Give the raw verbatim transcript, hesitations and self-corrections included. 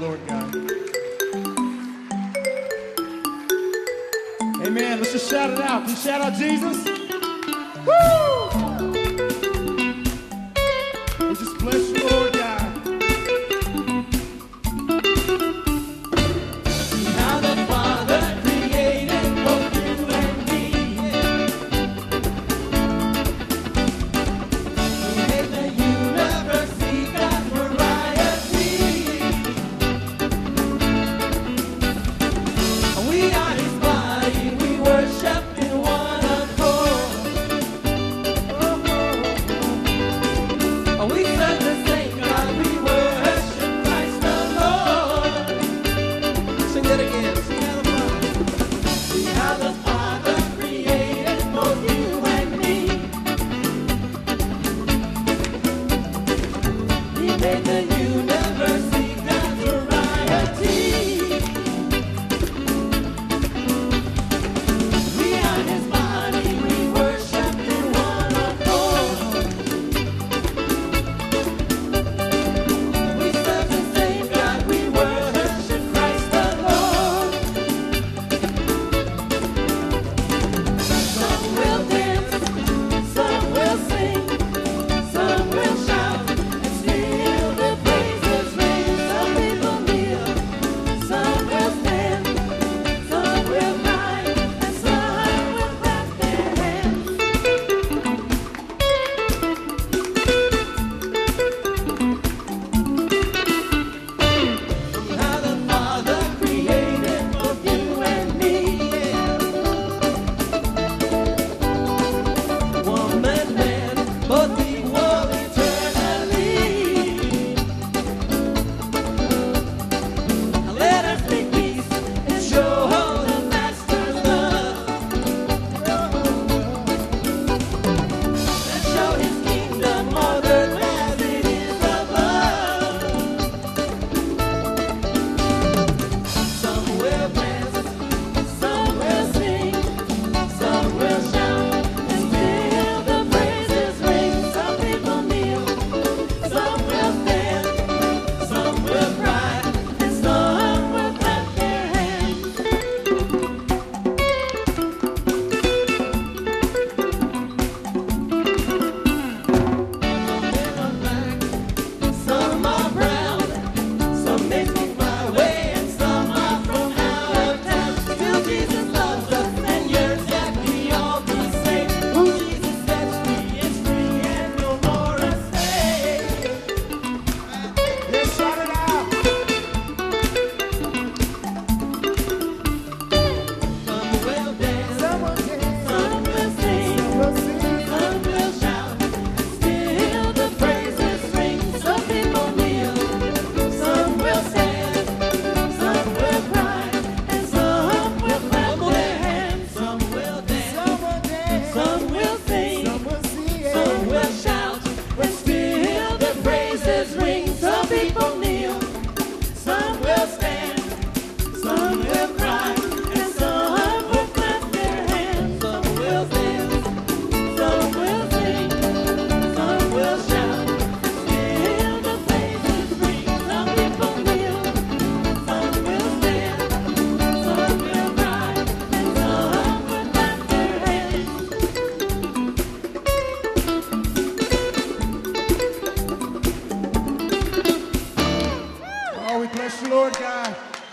Lord God. Amen. Let's just shout it out. Can you shout out Jesus? Woo! We just bless you, Lord God. Now the Father created both you and me. He made the universe, He got variety. We are His body, we worship in one accord. We serve the same God, we worship Christ the Lord. Sing that again. Sing how the Father. See how the Father created both you and me. He made the universe, He got variety. We are His body, we worship in one accord. We serve the same God, we worship Christ the Lord. Some will dance, some will sing, some will shout, and still the praises ring. Some people kneel, some will stand, some will cry, and some will clap their hands. How the Father created both you and me. Woman, man, both equal eternally. Let us make peace and show the Master's love. Let's show His kingdom on earth as it is above. Some will dance, some will sing, some will shout, and still the praises ring. Some people kneel, some will stand, some will cry, and some will clap their hands. Some are proud, some may think my way, and some are from out of town. Still Jesus loves us, and yearns that we all be saved. Who Jesus sets free is free, and no more a slave. Let's shout it out. Some will dance, Some will dance, some will sing, some will sing. some will shout, and still the praises ring. Some people kneel, some will stand, some will cry, and some will clap their hands. Some will dance, Some will dance, some will sing, some will sing. some will shout, and still the praises ring. Some people kneel, some will stand, some will cry, and some will clap their hands. Some will dance, some will sing, some will shout, and still the praises ring. Some people kneel, some will stand, some will cry, and some will clap their hands. Oh, we bless you, Lord God.